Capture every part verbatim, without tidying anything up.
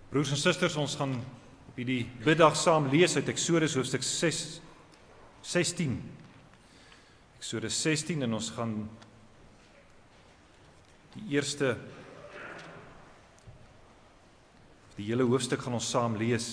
Broers en susters, ons gaan op hierdie biddag saam lees uit Eksodus hoofstuk sestien. Eksodus sestien en ons gaan die eerste, die hele hoofstuk gaan ons saam lees.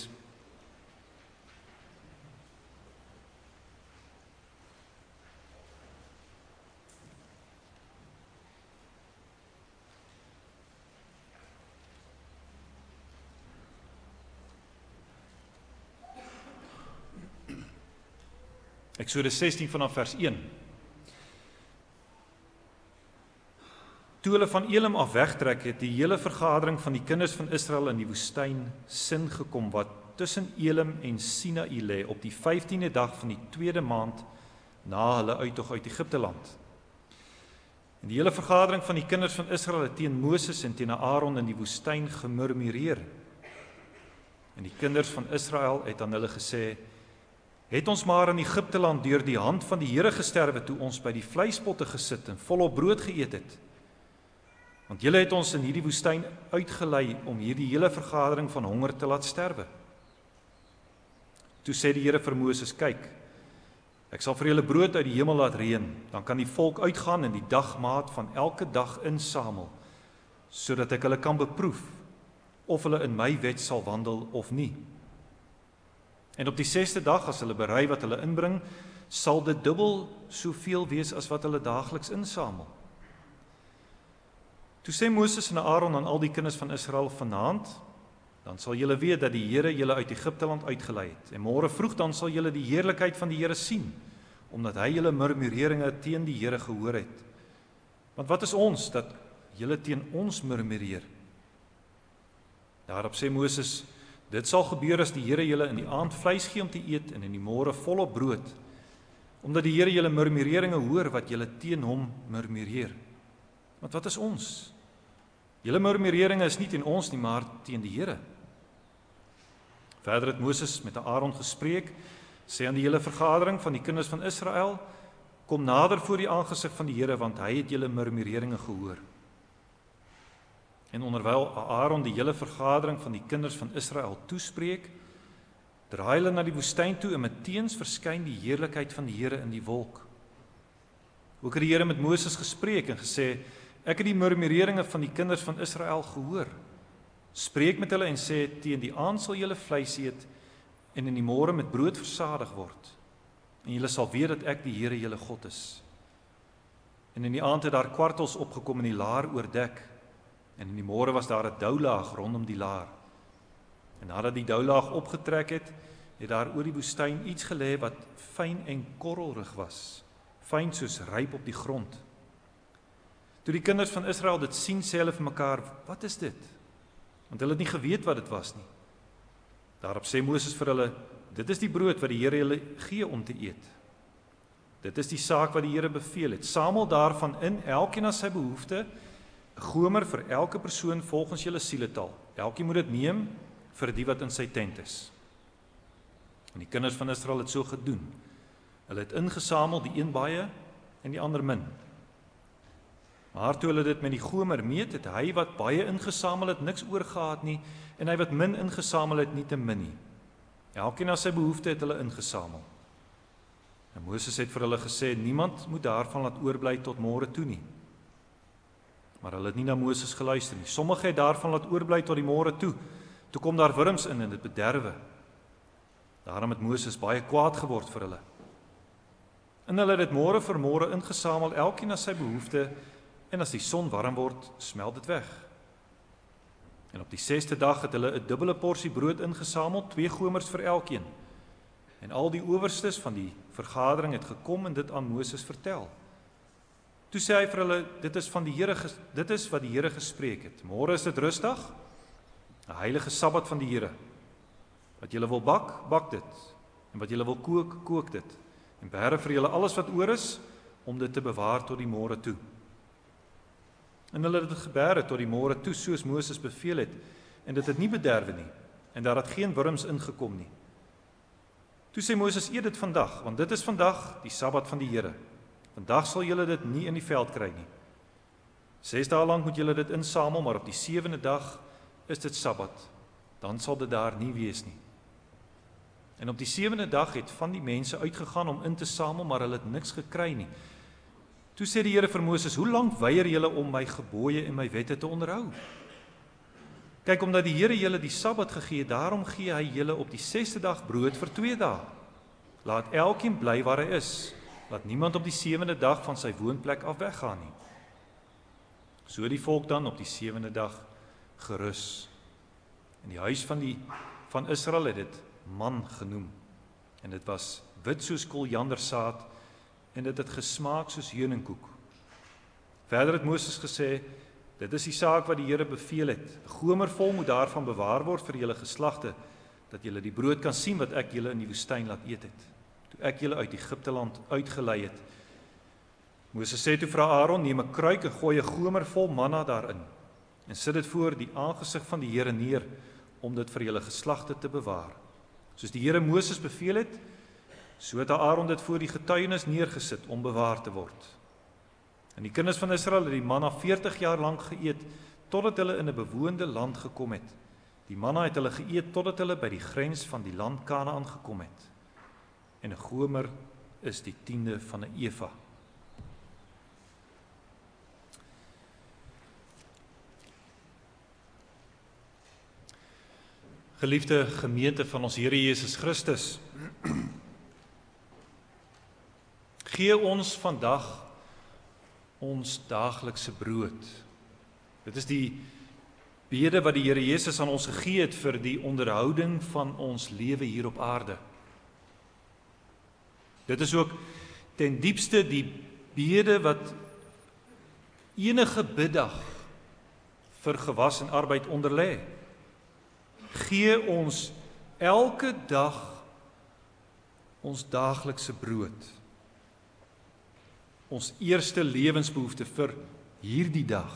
Eksodus sestien vanaf vers een. Toe hulle van Elim af wegtrek, het die hele vergadering van die kinders van Israel in die woestyn Sin gekom, wat tussen Elim en Sinaï lê, op die vyftiende dag van die tweede maand na hulle uittog uit Egipte land. En die hele vergadering van die kinders van Israel het teen Moses en teen Aaron in die woestyn gemurmureer. En die kinders van Israel het aan hulle gesê: Het ons maar in Egipte land deur die hand van die Here gesterwe, toe ons by die vleispotte gesit en volop brood geëet het? Want julle het ons in hierdie woestyn uitgelei om hierdie hele vergadering van honger te laat sterwe. Toe sê die Here vir Moses: Kyk, ek sal vir julle brood uit die hemel laat reën, dan kan die volk uitgaan en die dagmaat van elke dag insamel, sodat ek hulle kan beproef of hulle in my wet sal wandel of nie. En op die sesde dag, as hulle berei wat hulle inbring, sal dit dubbel soveel wees as wat hulle daagliks insamel. Toe sê Moses en Aaron aan al die kinders van Israel: Vanaand, dan sal julle weet dat die Here julle uit Egipte land uitgelei het. En môre vroeg dan sal julle die heerlikheid van die Here sien, omdat hy julle murmureringe teen die Here gehoor het. Want wat is ons dat julle teen ons murmureer? Daarop sê Moses: Dit sal gebeur as die Here julle in die aand vleis gee om te eet en in die môre volop brood, omdat die Here julle murmureringe hoor wat julle teen hom murmureer. Want wat is ons? Julle murmureringe is nie teen ons nie, maar teen die Here. Verder het Moses met Aaron gespreek, sê aan die hele vergadering van die kinders van Israel: Kom nader voor die aangesig van die Here, want hy het julle murmureringe gehoor. En onderwyl Aaron die hele vergadering van die kinders van Israel toespreek, draai hulle na die woestyn toe en meteens verskyn die heerlikheid van die Here in die wolk. Ook het die Here met Moses gespreek en gesê: Ek het die murmureringe van die kinders van Israel gehoor. Spreek met hulle en sê: Teen die aand sal julle vleis eet en in die môre met brood versadig word. En julle sal weet dat ek die Here julle God is. En in die aand het daar kwartels opgekom en die laar oordek. En in die môre was daar 'n doulaag rondom die laar. En nadat die doulaag opgetrek het, het daar oor die woestyn iets gelê wat fyn en korrelrig was, fyn soos ryp op die grond. Toe die kinders van Israel dit sien, sê hulle vir mekaar: Wat is dit? Want hulle het nie geweet wat dit was nie. Daarop sê Moses vir hulle: Dit is die brood wat die Here julle gee om te eet. Dit is die saak wat die Here beveel het. Samel daarvan in, elkeen na sy behoefte, 'n gomer vir elke persoon volgens julle sieletal. Elkeen moet dit neem vir die wat in sy tent is. En die kinders van Israel het so gedoen. Hulle het ingesamel, die een baie en die ander min. Maar toe hulle dit met die gomer meet, het hy wat baie ingesamel het niks oorgehad nie, en hy wat min ingesamel het nie te min nie. Elkeen na sy behoefte het hulle ingesamel. En Moses het vir hulle gesê: Niemand moet daarvan laat oorbly tot môre toe nie. Maar hulle het nie na Moses geluister nie. Sommige het daarvan laat oorbly tot die môre toe. Toe kom daar wurms in en dit bederwe. Daarom het Moses baie kwaad geword vir hulle. En hulle het dit môre vir môre ingesamel, elkeen na sy behoefte, en as die son warm word, smelt dit weg. En op die sesde dag het hulle 'n dubbele porsie brood ingesamel, twee gomers vir elkeen. En al die owerstes van die vergadering het gekom en dit aan Moses vertel. Toe sê hy vir hulle: Dit is van die Here, dit is wat die Here gespreek het. Môre is dit rustdag, 'n heilige Sabbat van die Here. Wat julle wil bak, bak dit. En wat julle wil kook, kook dit. En beheer vir julle alles wat oor is, om dit te bewaar tot die môre toe. En hulle het dit gebeere tot die môre toe, soos Moses beveel het, en dit het nie bederwe nie, en daar het geen wurms ingekom nie. Toe sê Moses: Eet dit vandag, want dit is vandag die Sabbat van die Here. Vandag sal julle dit nie in die veld kry nie. Ses dae lank moet julle dit insamel, maar op die sewende dag is dit Sabbat. dan sal dit daar nie wees nie. En op die sewende dag het van die mense uitgegaan om in te samel, maar hulle het niks gekry nie. Toe sê die Here vir Moses, hoe lank weier julle om my gebooie en my wette te onderhou? Kyk, omdat die Here julle die Sabbat gegee het, daarom gee hy julle op die sesde dag brood vir twee dae. Laat elkeen bly waar hy is. Laat niemand op die sewende dag van sy woonplek af weggaan nie. So die volk dan op die sewende dag gerus. In die huis van die van Israel het dit man genoem. En dit was wit soos koljandersaad en dit het gesmaak soos heuningkoek. Verder het Moses gesê, dit is die saak wat die Here beveel het. 'n Gomer vol moet daarvan bewaar word vir julle geslagte, dat julle die brood kan sien wat ek julle in die woestyn laat eet het, toe ek julle uit Egipte land uitgelei het. Moses sê toe vir Aaron, neem 'n kruik en gooi 'n gomer vol manna daarin, en sit dit voor die aangesig van die Here neer, om dit vir julle geslagte te bewaar. Soos die Here Moses beveel het, so het Aaron dit voor die getuienis neergesit om bewaar te word. En die kinders van Israel het die manna veertig jaar lank geëet, totdat hulle in 'n bewoonde land gekom het. Die manna het hulle geëet, totdat hulle by die grens van die land Kanaan gekom het. En 'n gomer is die tiende van 'n eva. Geliefde gemeente van ons Here Jesus Christus, gee ons vandag ons daaglikse brood. Dit is die bede wat die Here Jesus aan ons gegee het vir die onderhouding van ons lewe hier op aarde. Dit is ook ten diepste die bede wat enige biddag vir gewas en arbeid onderlê. Gee ons elke dag ons daaglikse brood. Ons eerste lewensbehoefte vir hierdie dag.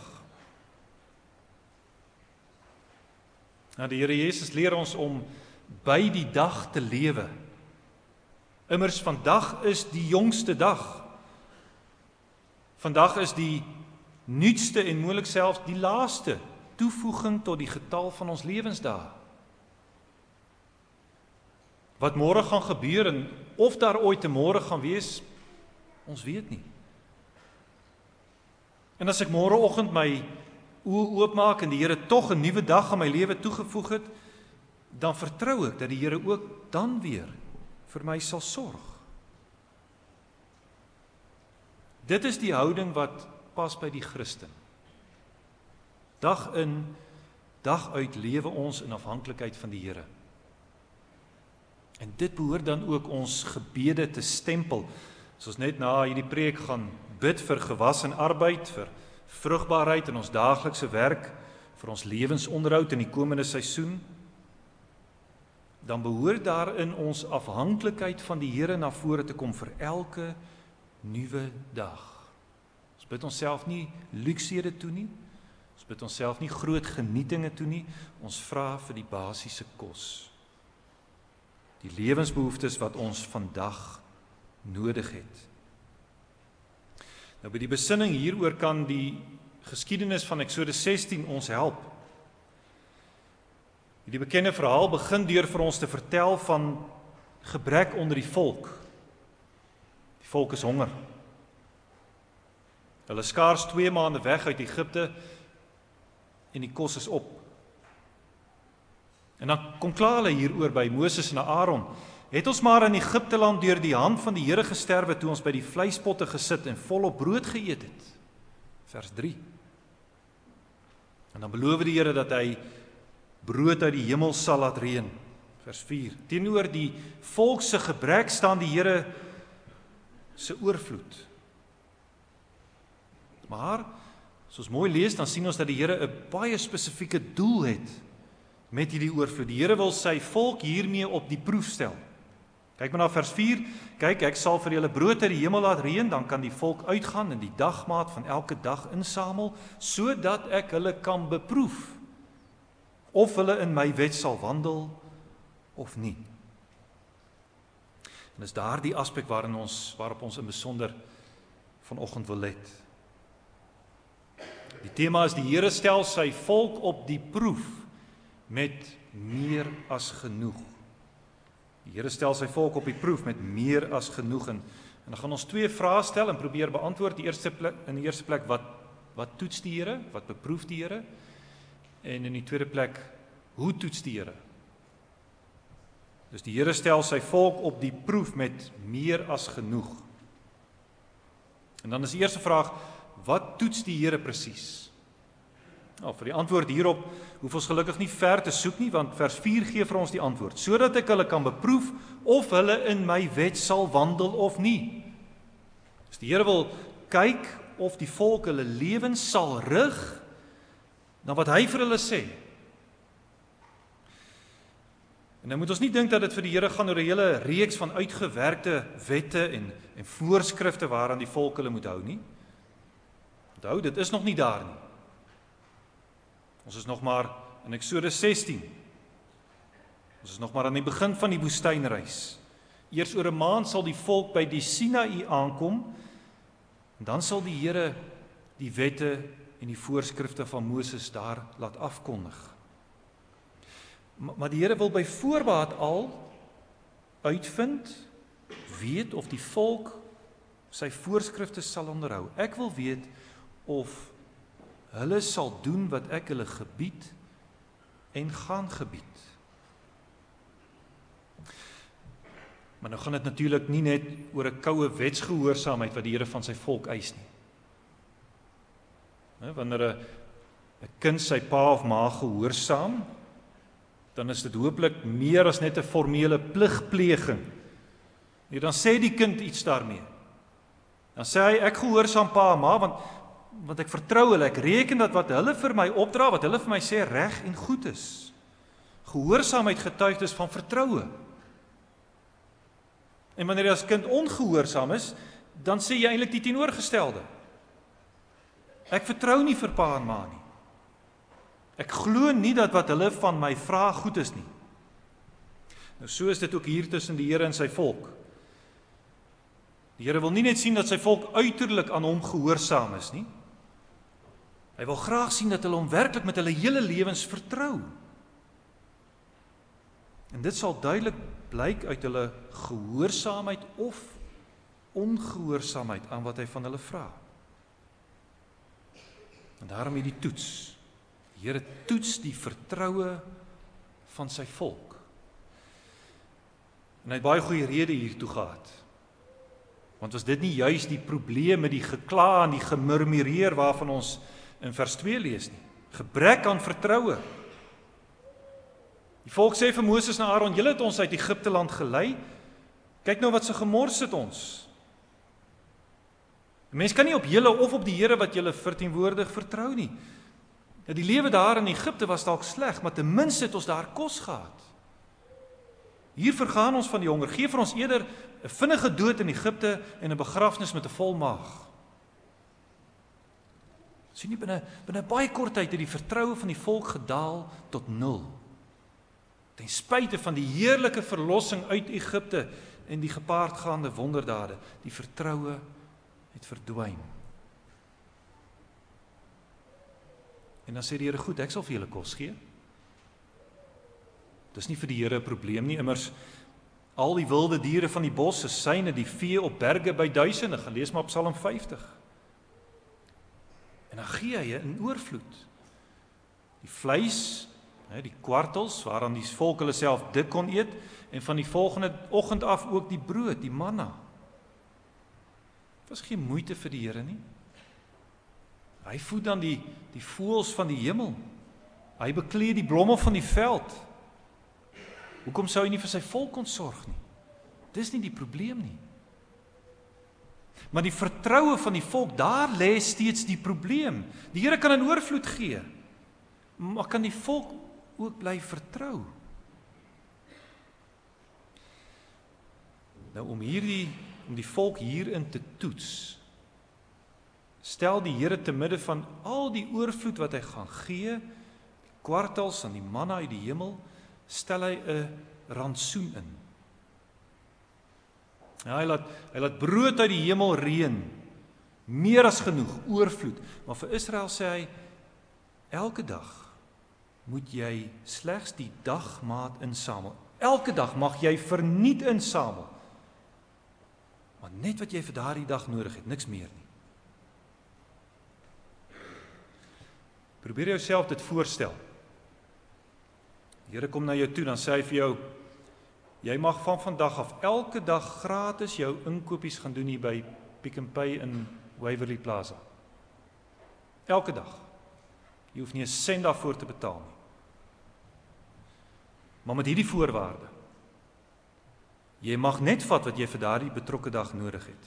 Nou, die Here Jesus leer ons om by die dag te lewe. Immers vandag is die jongste dag. Vandag is die nuutste en moontlik selfs die laaste toevoeging tot die getal van ons lewensdae. Wat môre gaan gebeur en of daar ooit 'n môre gaan wees, ons weet nie. En as ek môreoggend my oë oopmaak en die Here tog 'n nuwe dag aan my lewe toegevoeg het, dan vertrou ek dat die Here ook dan weer vir my sal sorg. Dit is die houding wat pas by die Christen. Dag in, dag uit lewe ons in afhanklikheid van die Here. En dit behoort dan ook ons gebede te stempel. As ons net na hierdie preek gaan bid vir gewas en arbeid, vir vrugbaarheid in ons daaglikse werk, vir ons lewensonderhoud in die komende seisoen, dan behoort daarin ons afhanklikheid van die Here na vore te kom vir elke nuwe dag. Ons bid onsself nie luksede toe nie, ons bid onsself nie groot genietinge toe nie, ons vra vir die basiese kos. Die lewensbehoeftes wat ons vandag nodig het. Nou by die besinning hieroor kan die geskiedenis van Eksodus sestien ons help. Die bekende verhaal begin deur vir ons te vertel van gebrek onder die volk. Die volk is honger. Hulle is skaars twee maande weg uit Egipte en die kos is op. En dan kom kla hulle hieroor by Moses en Aaron. Het ons maar in Egipte land deur die hand van die Here gesterwe toe ons by die vleispotte gesit en volop brood geëet het. Vers drie. En dan beloof die Here dat hy brood uit die hemel sal laat reën. Vers vier. Teenoor die volk se gebrek staan die Here se oorvloed. Maar as ons mooi lees, dan sien ons dat die Here 'n baie spesifieke doel het met hierdie oorvloed. Die Here wil sy volk hiermee op die proef stel. Kyk maar na vers vier. Kyk, ek sal vir julle brood uit die hemel laat reën, dan kan die volk uitgaan en die dagmaat van elke dag insamel, sodat ek hulle kan beproef of hulle in my wet sal wandel of nie. En is daar die aspek waarin ons, waarop ons in besonder vanoggend wil let. Die tema is die Here stel sy volk op die proef met meer as genoeg. Die Here stel sy volk op die proef met meer as genoeg. En, en dan gaan ons twee vrae stel en probeer beantwoord. Die eerste plek, in die eerste plek, wat, wat toets die Here? Wat beproef die Here? En in die tweede plek, hoe toets die Here? Dus die Here stel sy volk op die proef met meer as genoeg. En dan is die eerste vraag, wat toets die Here presies? Nou, vir die antwoord hierop hoef ons gelukkig nie ver te soek nie, want vers vier gee vir ons die antwoord, sodat ek hulle kan beproef of hulle in my wet sal wandel of nie. Dus die Here wil kyk of die volk hulle lewens sal rig na wat hy vir hulle sê. En nou moet ons nie dink dat dit vir die Here gaan oor 'n hele reeks van uitgewerkte wette en, en voorskrifte waaraan die volk hulle moet hou nie. Onthou, dit is nog nie daar nie. Ons is nog maar in Eksodus sestien. Ons is nog maar aan die begin van die woestynreis. Eers oor 'n maand sal die volk by die Sinaï aankom, en dan sal die Here die wette en die voorskrifte van Moses daar laat afkondig. Maar die Here wil by voorbaat al uitvind, weet of die volk sy voorskrifte sal onderhou. Ek wil weet of hulle sal doen wat ek hulle gebied en gaan gebied. Maar nou gaan dit natuurlik nie net oor 'n koue wetsgehoorsaamheid wat die Here van sy volk eis nie. Wanneer 'n 'n kind sy pa of ma gehoorsaam, dan is dit hopelik meer as net 'n formele pligpleging. Nee, dan sê die kind iets daarmee. Dan sê hy, ek gehoorsaam pa en ma, want, want ek vertrou hulle, ek reken dat wat hulle vir my opdra, wat hulle vir my sê, reg en goed is. Gehoorsaamheid getuig dus van vertroue. En wanneer jy as kind ongehoorsaam is, dan sê jy eintlik die teenoorgestelde. Ek vertrou nie vir pa en ma nie. Ek glo nie dat wat hulle van my vra goed is nie. Nou so is dit ook hier tussen die Here en sy volk. Die Here wil nie net sien dat sy volk uiterlik aan hom gehoorsaam is nie. Hy wil graag sien dat hulle hom werklik met hulle hele lewens vertrou. En dit sal duidelik blyk uit hulle gehoorsaamheid of ongehoorsaamheid aan wat hy van hulle vra. En daarom hierdie toets. Die Here toets die vertroue van sy volk. En hy het baie goeie rede hiertoe gehad. Want was dit nie juis die probleem met die gekla en die gemurmureer waarvan ons in vers twee lees nie? Gebrek aan vertroue. Die volk sê vir Moses en Aaron, julle het ons uit Egipte land gelei. Kyk nou wat se gemors het ons. 'n Mens kan nie op julle of op die Here wat julle verteenwoordig vertrou nie. Die lewe daar in Egipte was dalk sleg, maar ten minste het ons daar kos gehad. Hier vergaan ons van die honger. Gee vir ons eerder 'n vinnige dood in Egipte en 'n begrafnis met 'n vol maag. Sien nie, binne binne baie kort tyd het die vertroue van die volk gedaal tot nul. Ten spyte van die heerlike verlossing uit Egipte en die gepaardgaande wonderdade, die vertroue het verdwyn. En dan sê die Here, goed, ek sal vir julle kos gee. Dis nie vir die Here 'n probleem nie, immers al die wilde diere van die bos is syne, die vee op berge by duisende, gelees maar op Psalm vyftig. En dan gee hy in oorvloed. Die vleis, die kwartels, waaraan die volk hulle self dik kon eet, en van die volgende oggend af ook die brood, die manna. Dit was geen moeite vir die Here nie. Hy voed dan die, die voëls van die hemel. Hy beklee die blomme van die veld. Hoekom sou hy nie vir sy volk kon sorg nie? Dis nie die probleem nie. Maar die vertroue van die volk, daar lê steeds die probleem. Die Here kan in oorvloed gee, maar kan die volk ook bly vertrou? Nou om hierdie, om die volk hierin te toets, stel die Here te midde van al die oorvloed wat hy gaan gee, die kwartels en die manna uit die hemel, stel hy 'n rantsoen in. Ja, hy laat hy laat brood uit die hemel reën, meer as genoeg, oorvloed. Maar vir Israel sê hy, elke dag moet jy slegs die dagmaat insamel. Elke dag mag jy verniet insamel. Maar net wat jy vir daardie dag nodig het, niks meer nie. Probeer jouself dit voorstel. Die Here kom na jou toe, dan sê hy vir jou, jy mag van vandag af elke dag gratis jou inkopies gaan doen hier by Pick n Pay in Waverly Plaza. Elke dag. Jy hoef nie 'n sent daarvoor te betaal nie. Maar met hierdie voorwaarde. Jy mag net vat wat jy vir daardie betrokke dag nodig het.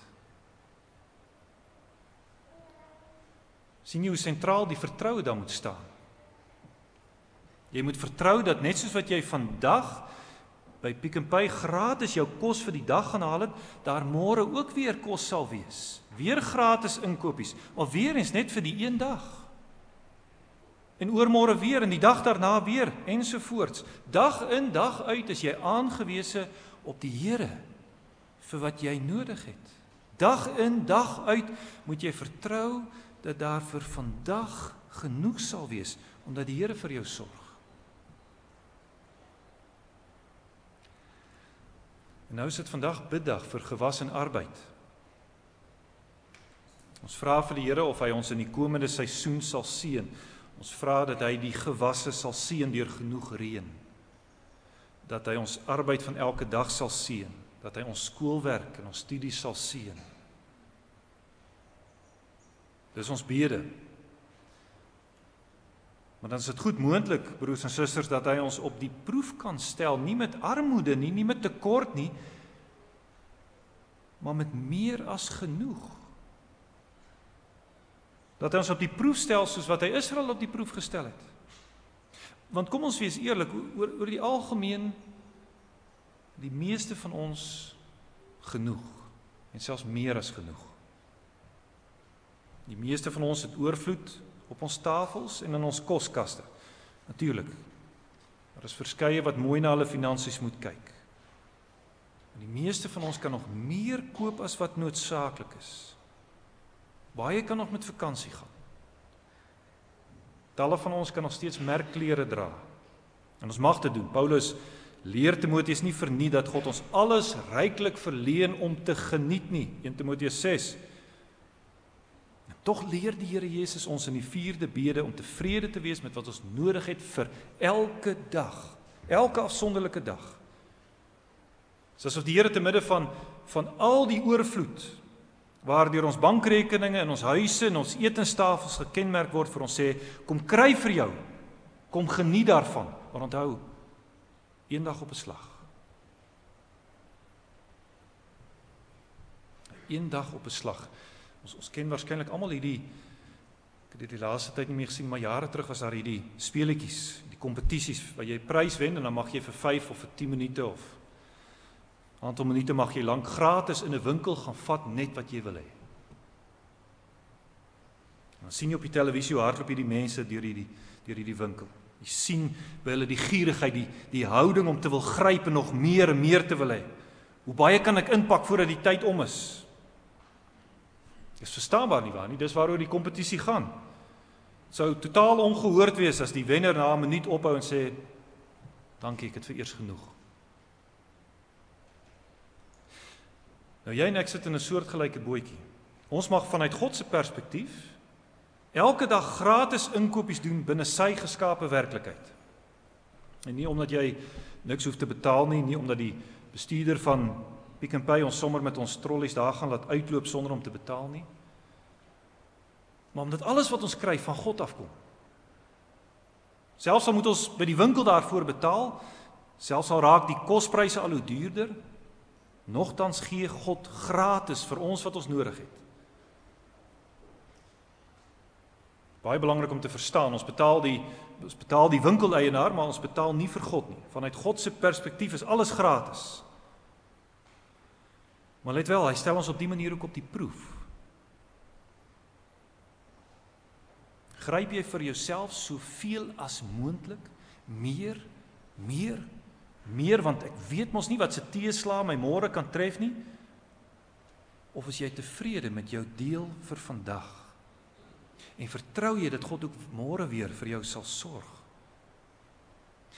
Sien jy hoe sentraal die vertroue dan moet staan? Jy moet vertrou dat net soos wat jy vandag by Pick n Pay gratis jou kos vir die dag gaan haal het, daar môre ook weer kos sal wees. Weer gratis inkopies, maar weer eens net vir die een dag. En oormôre weer, en die dag daarna weer, ensovoorts. Dag in, dag uit is jy aangewese op die Here vir wat jy nodig het. Dag in, dag uit moet jy vertrou dat daar vir vandag genoeg sal wees, omdat die Here vir jou sorg. En nou is dit vandag biddag vir gewas en arbeid. Ons vra vir die Here of hy ons in die komende seisoen sal seën. Ons vra dat hy die gewasse sal seën deur genoeg reën. Dat hy ons arbeid van elke dag sal seën. Dat hy ons skoolwerk en ons studies sal seën. Dis ons bede. Maar dan is dit goed moontlik, broers en susters, dat hy ons op die proef kan stel, nie met armoede nie, nie met tekort nie, maar met meer as genoeg. Dat hy ons op die proef stel soos wat hy Israel op die proef gestel het. Want kom ons wees eerlik, oor, oor die algemeen, die meeste van ons genoeg, en selfs meer as genoeg. Die meeste van ons het oorvloed op ons tafels en in ons koskaste. Natuurlik, daar is verskeie wat mooi na hulle finansies moet kyk. En die meeste van ons kan nog meer koop as wat noodsaaklik is. Baie kan nog met vakansie gaan. Talle van ons kan nog steeds merkklere dra. En ons mag dit doen. Paulus leer Timoteus nie verniet dat God ons alles ryklik verleen om te geniet nie. Eerste Timoteus ses. En tog leer die Here Jesus ons in die vierde bede om tevrede te wees met wat ons nodig het vir elke dag. Elke afsonderlike dag. Dis asof die Here te midde van, van al die oorvloed, waardeur ons bankrekeninge en ons huise en ons etenstafels gekenmerk word, vir ons sê, kom kry vir jou, kom geniet daarvan, maar onthou, een dag op 'n slag. Een dag op 'n slag. Ons, ons ken waarskynlik almal hierdie, ek het dit die laaste tyd nie meer gesien, maar jare terug was daar hierdie speletjies, die kompetisies, waar jy prys wen, en dan mag jy vir vyf of vir tien minute of aantal minute mag jy lank gratis in 'n winkel gaan vat net wat jy wil hê. Dan sien jy op die televisie hoe hardloop hierdie mense deur hierdie deur hierdie winkel. Jy sien by hulle die gierigheid, die die houding om te wil gryp en nog meer en meer te wil hê. Hoe baie kan ek inpak voordat die tyd om is? Dis verstaanbaar nie waar nie, dis waaroor die kompetisie gaan. Sou totaal ongehoord wees as die wenner na 'n minuut ophou en sê, dankie, ek het vereers genoeg. Nou jy en ek sit in 'n soortgelyke bootjie. Ons mag vanuit God se perspektief elke dag gratis inkopies doen binne sy geskape werklikheid. En nie omdat jy niks hoef te betaal nie, nie omdat die bestuurder van Pick n Pay ons sommer met ons trollies daar gaan laat uitloop sonder om te betaal nie. Maar omdat alles wat ons kry van God afkom. Selfs al moet ons by die winkel daarvoor betaal, selfs al raak die kospryse al hoe duurder, nogtans gee God gratis vir ons wat ons nodig het. Baie belangrik om te verstaan, ons betaal die, ons betaal die winkeleienaar, maar ons betaal nie vir God nie. Vanuit God se perspektief is alles gratis. Maar let wel, hy stel ons op die manier ook op die proef. Gryp jy vir jouself soveel as moontlik, meer, meer, meer, want ek weet mos nie wat se teesla my môre kan tref nie, of is jy tevrede met jou deel vir vandag? En vertrou jy dat God ook môre weer vir jou sal sorg?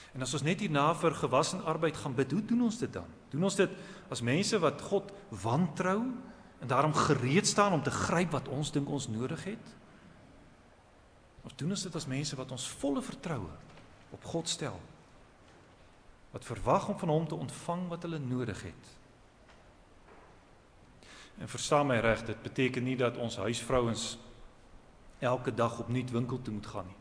En as ons net hierna vir gewas en arbeid gaan bid, hoe doen ons dit dan? Doen ons dit as mense wat God wantrou en daarom gereed staan om te gryp wat ons dink ons nodig het? Of doen ons dit as mense wat ons volle vertroue op God stel, wat verwag om van hom te ontvang wat hulle nodig het? En verstaan my reg, dit beteken nie dat ons huisvrouens elke dag opnuut winkel toe moet gaan nie.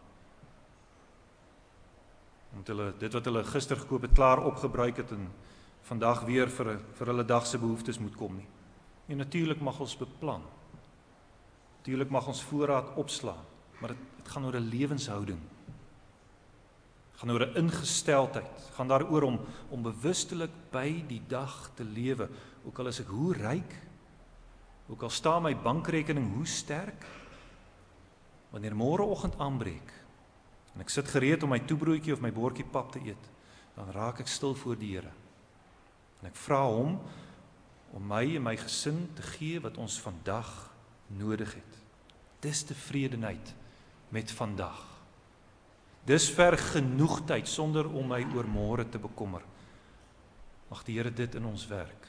Want hulle, dit wat hulle gister gekoop het, klaar opgebruik het en vandag weer vir, vir hulle dagse behoeftes moet kom nie. En natuurlik mag ons beplan. Natuurlik mag ons voorraad opslaan, maar dit, dit gaan oor 'n lewenshouding. Het gaan oor 'n ingesteldheid. Het gaan daaroor om, om bewustelik by die dag te lewe, ook al is ek hoe ryk, ook al staan my bankrekening hoe sterk, wanneer môreoggend aanbreek, en ek sit gereed om my toebroodjie of my bordjie pap te eet, dan raak ek stil voor die Here. En ek vra hom om my en my gesin te gee wat ons vandag nodig het. Dis tevredenheid met vandag. Dis vergenoegdheid sonder om my oor môre te bekommer. Mag die Here dit in ons werk.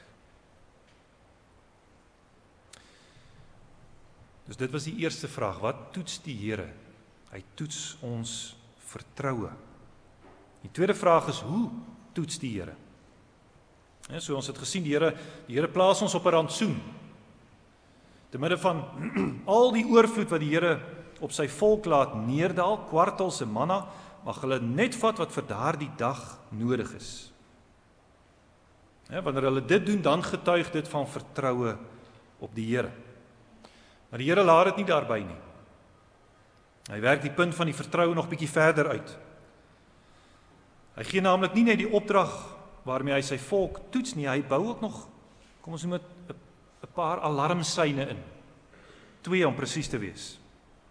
Dus dit was die eerste vraag, wat toets die Here? Hy toets ons vertroue. Die tweede vraag is, hoe toets die Here? Ja, so ons het gesien, die Here, die Here plaas ons op 'n rantsoen. Te midde van al die oorvloed wat die Here op sy volk laat neerdal, kwartels en manna, mag hulle net vat wat vir daardie dag nodig is. Ja, wanneer hulle dit doen, dan getuig dit van vertroue op die Here. Maar die Here laat dit nie daarby nie. Hy werk die punt van die vertroue nog bietjie verder uit. Hy gee naamlik nie net die opdrag waarmee hy sy volk toets nie, hy bou ook nog, kom ons noem dit, 'n paar alarmsyne in. Twee om presies te wees.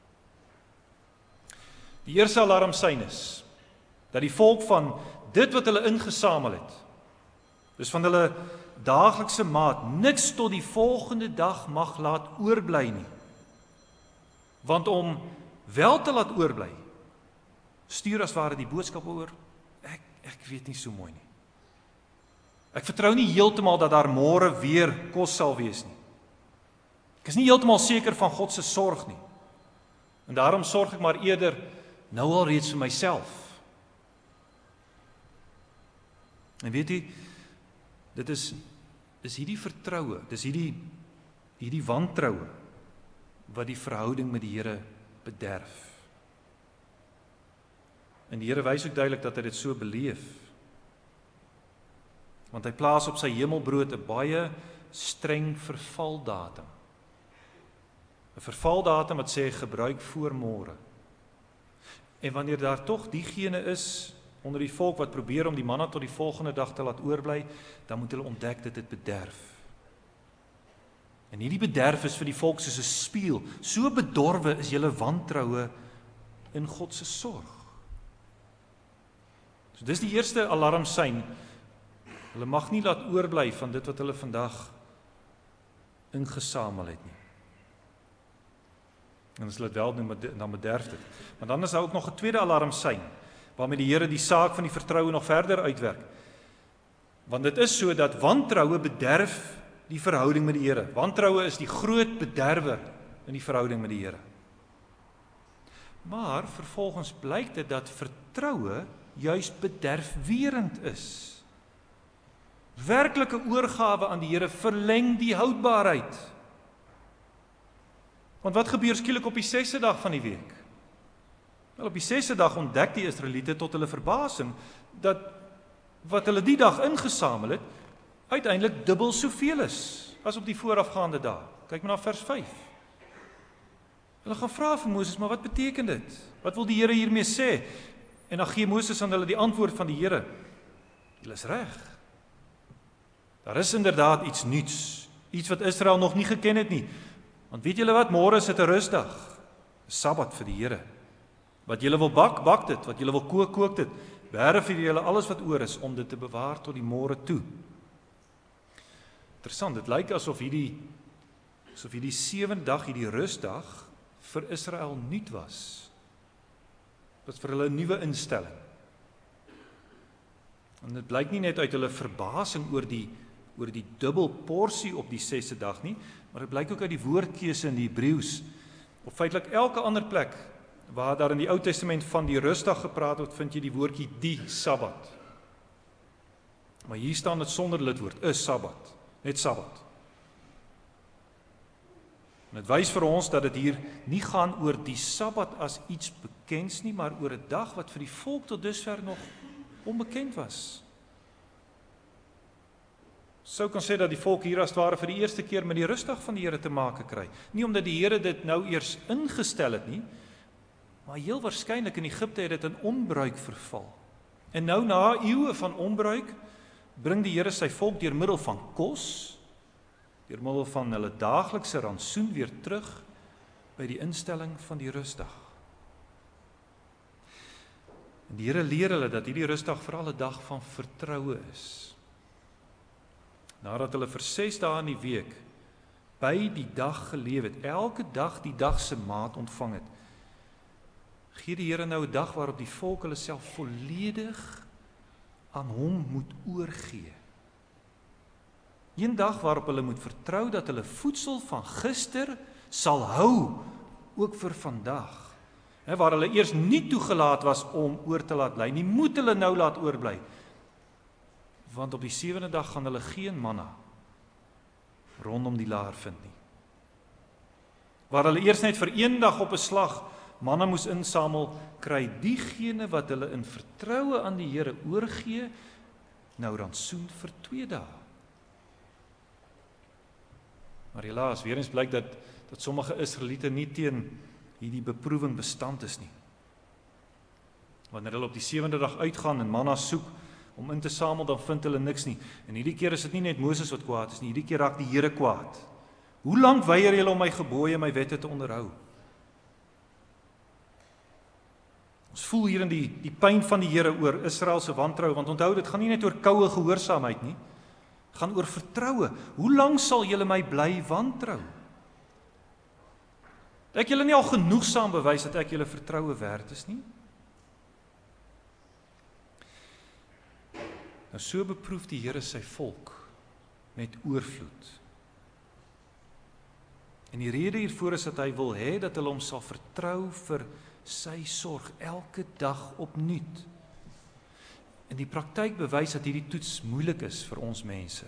Die eerste alarmsyn is dat die volk van dit wat hulle ingesamel het, dus van hulle daaglikse maat, niks tot die volgende dag mag laat oorbly nie. Want om wel te laat oorbly, stuur as ware die boodskap oor, ek, ek weet nie so mooi nie. Ek vertrou nie heeltemal dat daar môre weer kos sal wees nie. Ek is nie heeltemal seker van God se sorg nie. En daarom sorg ek maar eerder nou al reeds vir myself. En weet jy, dit is, is hierdie vertroue, dis hierdie, hierdie wantroue, wat die verhouding met die Here bederf. En die Here wys ook duidelik dat hy dit so beleef. Want hy plaas op sy hemelbrood 'n baie streng vervaldatum. 'n Vervaldatum wat sê gebruik voor môre. En wanneer daar tog diegene is onder die volk wat probeer om die manna tot die volgende dag te laat oorbly, dan moet hulle ontdek dat dit bederf. En hierdie bederf is vir die volk soos 'n spieël. So bedorwe is julle wantroue in God se sorg. So dis die eerste alarmsein. Hulle mag nie laat oorbly van dit wat hulle vandag ingesamel het nie. En as hulle dit wel doen, dan bederf dit. Maar dan is daar ook nog 'n tweede alarmsein, waarmee die Here die saak van die vertroue nog verder uitwerk. Want dit is so dat wantroue bederf die verhouding met die Here. Wantroue is die groot bederwer in die verhouding met die Here. Maar vervolgens blyk dit dat vertroue juis bederfwerend is. Werklike oorgawe aan die Here verleng die houdbaarheid. Want wat gebeur skielik op die sesde dag van die week? Wel, op die sesde dag ontdek die Israeliete tot hulle verbasing dat wat hulle die dag ingesamel het, uiteindelik dubbel soveel is as op die voorafgaande dag. Kyk maar na vers vyf. Hulle gaan vra vir Moses, maar wat beteken dit? Wat wil die Here hiermee sê? En dan gee Moses aan hulle die antwoord van die Here. Julle is reg. Daar is inderdaad iets nuuts, iets wat Israel nog nie geken het nie. Want weet julle wat, môre is dit 'n rusdag, 'n Sabbat vir die Here. Wat julle wil bak, bak dit, wat julle wil kook, kook dit. Werf vir julle alles wat oor is om dit te bewaar tot die môre toe. Interessant, dit lyk asof hierdie asof hierdie sewende dag, hierdie rusdag vir Israel nuut was. Dit was vir hulle 'n nuwe instelling. En dit blyk nie net uit hulle verbasing oor die oor die dubbel porsie op die sesde dag nie, maar dit blyk ook uit die woordkeuse in die Hebreëus. Of feitelik elke ander plek waar daar in die Ou Testament van die rustdag gepraat word, vind jy die woordjie die Sabbat. Maar hier staan dit sonder lidwoord, is Sabbat, net Sabbat. En dit wys vir ons dat dit hier nie gaan oor die Sabbat as iets bekends nie, maar oor 'n dag wat vir die volk tot dusver nog onbekend was. Sou kan sê dat die volk hier as het ware vir die eerste keer met die rustdag van die Here te make kry. Nie omdat die Here dit nou eers ingestel het nie, maar heel waarskynlik in Egipte het dit in onbruik verval. En nou na eeue van onbruik bring die Here sy volk deur middel van kos, deur middel van hulle daaglikse rantsoen weer terug by die instelling van die rustdag. En die Here leer hulle dat hierdie rustdag veral 'n dag van vertroue is. Nadat hulle vir ses dae in die week by die dag geleef het, elke dag die dag se maat ontvang het, gee die Here nou 'n dag waarop die volk hulle self volledig aan hom moet oorgee. Een dag waarop hulle moet vertrou dat hulle voedsel van gister sal hou, ook vir vandag. He, waar hulle eers nie toegelaat was om oor te laat bly nie, moet hulle nou laat oorbly. Want op die sewende dag gaan hulle geen manna rondom die laar vind nie. Waar hulle eers net vir een dag op 'n slag manna moes insamel, kry diegene wat hulle in vertroue aan die Here oorgee, nou rantsoen vir twee dae. Maar helaas, weer eens blyk dat, dat sommige Israeliete nie teen hierdie beproewing bestand is nie. Wanneer hulle op die sewende dag uitgaan en manna soek om in te samel, dan vind hulle niks nie. En hierdie keer is dit nie net Moses wat kwaad is nie, hierdie keer raak die Here kwaad. Hoe lank weier julle om my gebooie en my wette te onderhou? Ons voel hier in die, die pyn van die Here oor Israel se wantrou, want onthou, dit gaan nie net oor koue gehoorsaamheid nie, dit gaan oor vertroue. Hoe lank sal julle my bly wantrou? Het ek julle nie al genoegsaam bewys dat ek julle vertroue werd is nie? Nou so beproef die Here sy volk met oorvloed. En die rede hiervoor is dat hy wil hê dat hulle hom sal vertrou vir sy sorg elke dag opnuut. En die praktyk bewys dat hierdie toets moeilik is vir ons mense.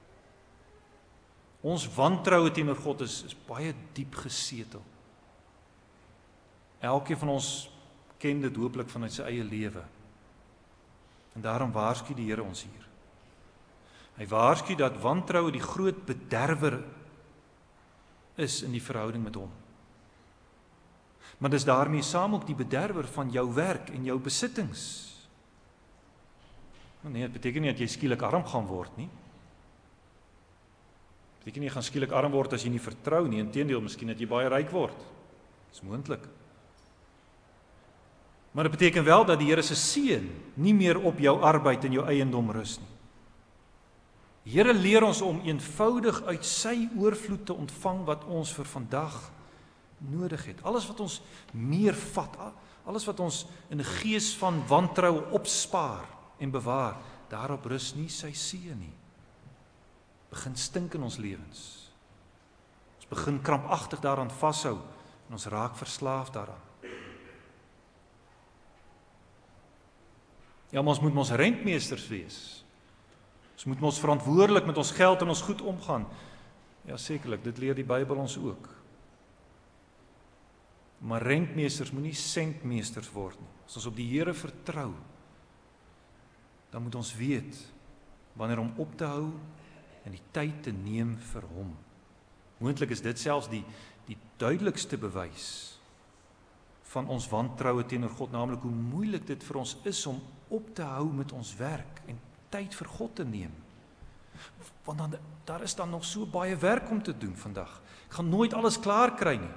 Ons wantroue teenoor God is, is baie diep gesetel. Elkeen van ons ken dit hooplik vanuit sy eie lewe. En daarom waarsku die Here ons hier. Hy waarsku dat wantroue die groot bederwer is in die verhouding met hom. Maar dis daarmee saam ook die bederwer van jou werk en jou besittings. Nee, dit beteken nie dat jy skielik arm gaan word nie. Dit beteken nie jy gaan skielik arm word as jy nie vertrou nie, inteendeel, miskien dat jy baie ryk word. Dis moontlik. Maar dit beteken wel dat die Here se seën nie meer op jou arbeid en jou eiendom rus nie. Die Here leer ons om eenvoudig uit sy oorvloed te ontvang wat ons vir vandag nodig het. Alles wat ons meer vat, alles wat ons in 'n gees van wantroue opspaar en bewaar, daarop rus nie sy seën nie. Begin stink in ons lewens. Ons begin krampagtig daaraan vashou en ons raak verslaaf daaraan. Ja, maar ons moet ons rentmeesters wees. Ons moet ons verantwoordelik met ons geld en ons goed omgaan. Ja, sekerlik, dit leer die Bybel ons ook. Maar rentmeesters moenie sentmeesters word nie. As ons op die Here vertrou, dan moet ons weet wanneer om op te hou en die tyd te neem vir hom. Moontlik is dit selfs die, die duidelikste bewys van ons wantroue teenoor God, naamlik hoe moeilik dit vir ons is om op te hou met ons werk en tyd vir God te neem. Want dan, daar is dan nog so baie werk om te doen vandag. Ek gaan nooit alles klaar kry nie.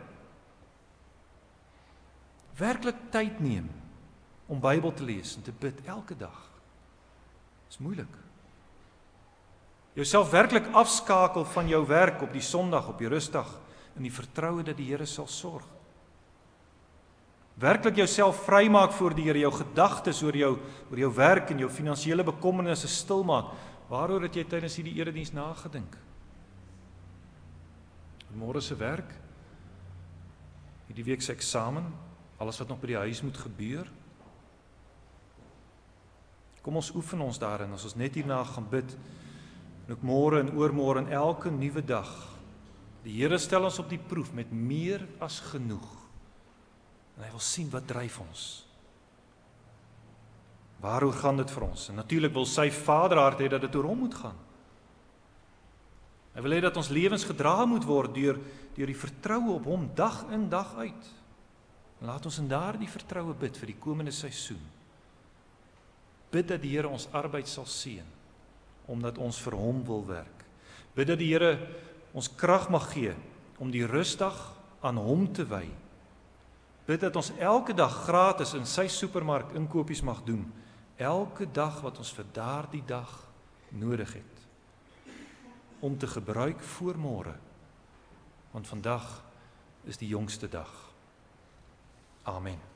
Werklik tyd neem om Bybel te lees en te bid elke dag. Dis moeilik. Jouself werklik afskakel van jou werk op die Sondag, op die rustdag, in die vertroue dat die Here sal sorg. Werklik jouself vrymaak voor die Here, jou gedagtes oor jou oor jou werk en jou finansiële bekommernisse stil maak. Waaroor het jy tydens hierdie erediens nagedink? Môre se werk, hierdie week se eksamen, alles wat nog by die huis moet gebeur. Kom ons oefen ons daarin, as ons net hierna gaan bid, en ook môre en oormôre en elke nuwe dag. Die Here stel ons op die proef met meer as genoeg. En hy wil sien wat dryf ons. Waaroor gaan dit vir ons? En natuurlik wil sy Vaderhart hê dat dit oor hom moet gaan. Hy wil hê dat ons lewens gedra moet word deur deur die vertroue op hom dag in dag uit. En laat ons in daardie vertroue bid vir die komende seisoen. Bid dat die Here ons arbeid sal seën, omdat ons vir hom wil werk. Bid dat die Here ons krag mag gee om die rusdag aan hom te wy. Bid dat ons elke dag gratis in sy supermark inkopies mag doen, elke dag wat ons vir daardie dag nodig het, om te gebruik voor môre, want vandag is die jongste dag. Amen.